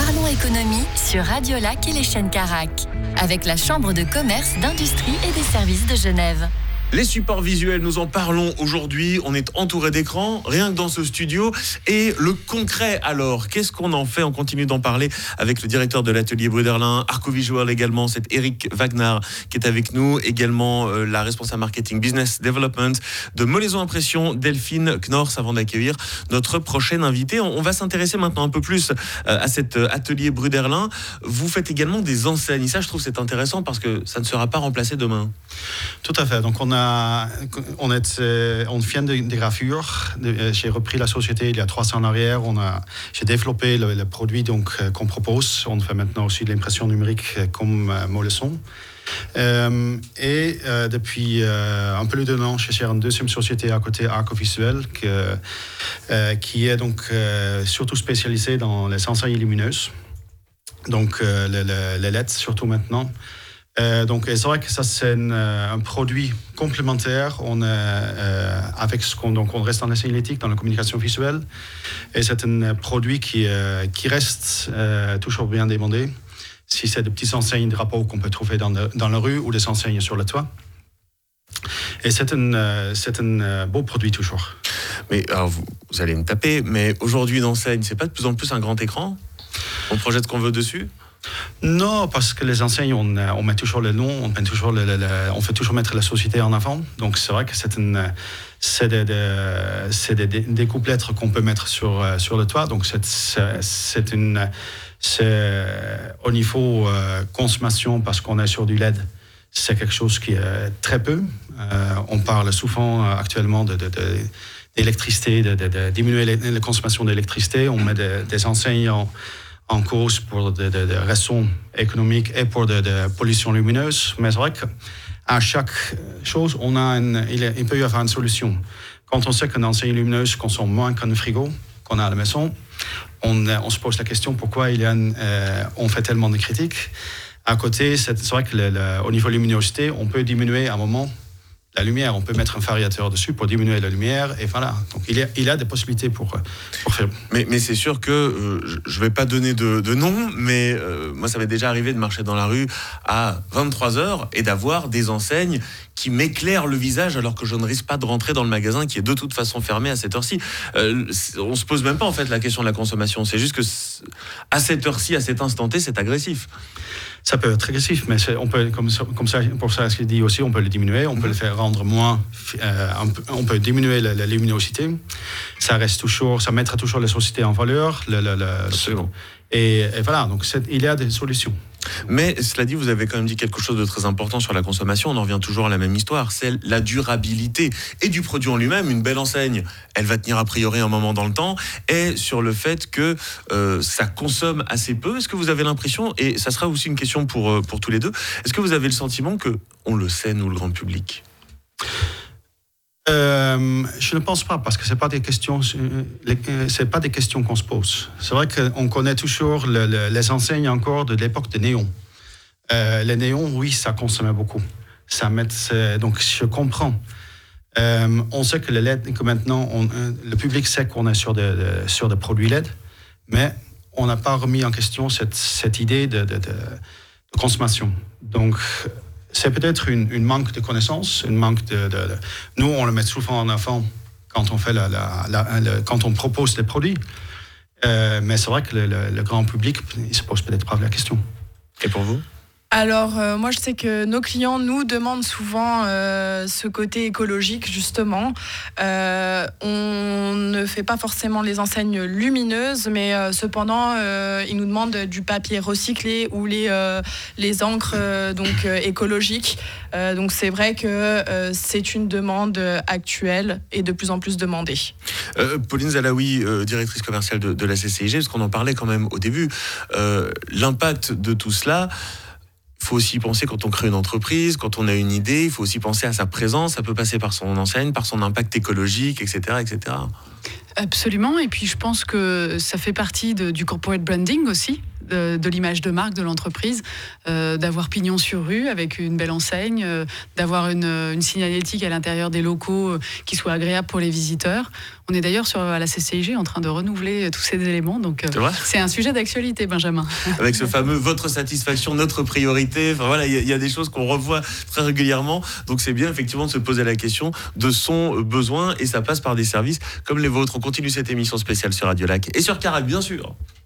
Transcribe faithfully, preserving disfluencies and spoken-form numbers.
Parlons économie sur Radio Lac et les chaînes Carac, avec la Chambre de commerce, d'industrie et des services de Genève. Les supports visuels, nous en parlons aujourd'hui. On est entouré d'écrans, rien que dans ce studio. Et le concret, alors, qu'est-ce qu'on en fait? On continue d'en parler avec le directeur de l'atelier Bruderlin, Arco Visual également, c'est Eric Wagner qui est avec nous. Également euh, la responsable marketing business development de Molaison Impression, Delphine Knors, avant d'accueillir notre prochaine invitée. On, on va s'intéresser maintenant un peu plus euh, à cet atelier Bruderlin. Vous faites également des enseignes. Et ça, je trouve c'est intéressant parce que ça ne sera pas remplacé demain. Tout à fait. Donc, on a On, est, on vient des de gravures. J'ai repris la société il y a trois ans en arrière. On a, j'ai développé le, le produit donc, qu'on propose. On fait maintenant aussi de l'impression numérique comme euh, Molaison. Euh, et euh, depuis euh, un peu plus d'un an, je suis une deuxième société à côté, Arco Visual, que, euh, qui est donc euh, surtout spécialisée dans les enseignes lumineuses. Donc euh, les, les, les L E D surtout maintenant. Euh, donc c'est vrai que ça c'est une, un produit complémentaire. On est, euh, avec ce qu'on donc on reste dans la signalétique, dans la communication visuelle, et c'est un produit qui euh, qui reste euh, toujours bien demandé. Si c'est des petites enseignes de drapeaux qu'on peut trouver dans le, dans la rue ou des enseignes sur le toit. Et c'est un c'est un beau produit toujours. Mais alors vous, vous allez me taper, mais aujourd'hui une enseigne, c'est pas de plus en plus un grand écran? On projette ce qu'on veut dessus? Non, parce que les enseignes, on, on met toujours le nom, on, met toujours le, le, le, on fait toujours mettre la société en avant. Donc c'est vrai que c'est, une, c'est des, des, c'est des, des couplettes qu'on peut mettre sur, sur le toit. Donc c'est, c'est, c'est, une, c'est au niveau euh, consommation, parce qu'on est sur du L E D, c'est quelque chose qui est très peu. Euh, on parle souvent euh, actuellement de, de, de, d'électricité, de, de, de diminuer la consommation d'électricité. On met des, des enseignes en en cause pour des de, de raisons économiques et pour de, de pollution lumineuse. Mais c'est vrai qu'à chaque chose, on a une, il, il peut y avoir une solution. Quand on sait qu'une enseigne lumineuse consomme moins qu'un frigo qu'on a à la maison, on, on se pose la question pourquoi il y a une, euh, on fait tellement de critiques. À côté, c'est, c'est vrai que le, le, au niveau luminosité, on peut diminuer à un moment la lumière. On peut mettre un variateur dessus pour diminuer la lumière, et voilà. Donc il y a, il y a des possibilités pour, pour faire. Mais, mais c'est sûr que euh, je ne vais pas donner de, de nom, mais euh, moi ça m'est déjà arrivé de marcher dans la rue à vingt-trois heures et d'avoir des enseignes qui m'éclairent le visage alors que je ne risque pas de rentrer dans le magasin qui est de toute façon fermé à cette heure-ci. Euh, on se pose même pas en fait la question de la consommation. C'est juste que à cette heure-ci, à cet instant T, c'est agressif. Ça peut être agressif, mais c'est, on peut, comme ça, comme ça, pour ça, ce qu'il dit aussi, on peut le diminuer, on peut le faire rendre moins, euh, on, peut, on peut diminuer la, la luminosité. Ça reste toujours, ça mettra toujours la société en valeur. Le, le, le, Absolument. Et, et voilà, donc c'est, il y a des solutions. Mais cela dit, vous avez quand même dit quelque chose de très important sur la consommation. On en revient toujours à la même histoire, c'est la durabilité et du produit en lui-même. Une belle enseigne, elle va tenir a priori un moment dans le temps, et sur le fait que euh, ça consomme assez peu. Est-ce que vous avez l'impression, et ça sera aussi une question pour, pour tous les deux, est-ce que vous avez le sentiment que on le sait, nous, le grand public? Euh, je ne pense pas, parce que c'est pas des questions, c'est pas des questions qu'on se pose. C'est vrai qu'on connaît toujours le, le, les enseignes encore de l'époque des néons. Euh, les néons, oui, ça consommait beaucoup. Ça met, donc je comprends. Euh, on sait que le L E D, que maintenant, on, le public sait qu'on est sur des, de, sur des produits L E D, mais on n'a pas remis en question cette, cette idée de, de, de, de consommation. Donc c'est peut-être une, une manque de connaissances, une manque de, de, de... Nous, on le met souvent en avant quand on fait la, la, la, la quand on propose les produits. Euh, mais c'est vrai que le, le, le grand public, il se pose peut-être pas la question. Et pour vous ? Alors, euh, moi, je sais que nos clients nous demandent souvent euh, ce côté écologique, justement. Euh, on ne fait pas forcément les enseignes lumineuses, mais euh, cependant, euh, ils nous demandent du papier recyclé ou les, euh, les encres euh, donc, euh, écologiques. Euh, donc, c'est vrai que euh, c'est une demande actuelle et de plus en plus demandée. Euh, Pauline Zalaoui, euh, directrice commerciale de, de la C C I G, parce qu'on en parlait quand même au début, euh, l'impact de tout cela... Il faut aussi penser quand on crée une entreprise, quand on a une idée, il faut aussi penser à sa présence. Ça peut passer par son enseigne, par son impact écologique, et cetera, et cetera. Absolument, et puis je pense que ça fait partie de, du corporate branding aussi, de, de l'image de marque de l'entreprise, euh, d'avoir pignon sur rue avec une belle enseigne, euh, d'avoir une, une signalétique à l'intérieur des locaux euh, qui soit agréable pour les visiteurs. On est d'ailleurs sur, à la C C I G en train de renouveler tous ces éléments, donc euh, c'est, c'est un sujet d'actualité, Benjamin. Avec ce fameux « votre satisfaction, notre priorité », enfin voilà, il y, y a des choses qu'on revoit très régulièrement, donc c'est bien effectivement de se poser la question de son besoin, et ça passe par des services comme les vôtres. On continue cette émission spéciale sur Radio Lac et sur Carac, bien sûr.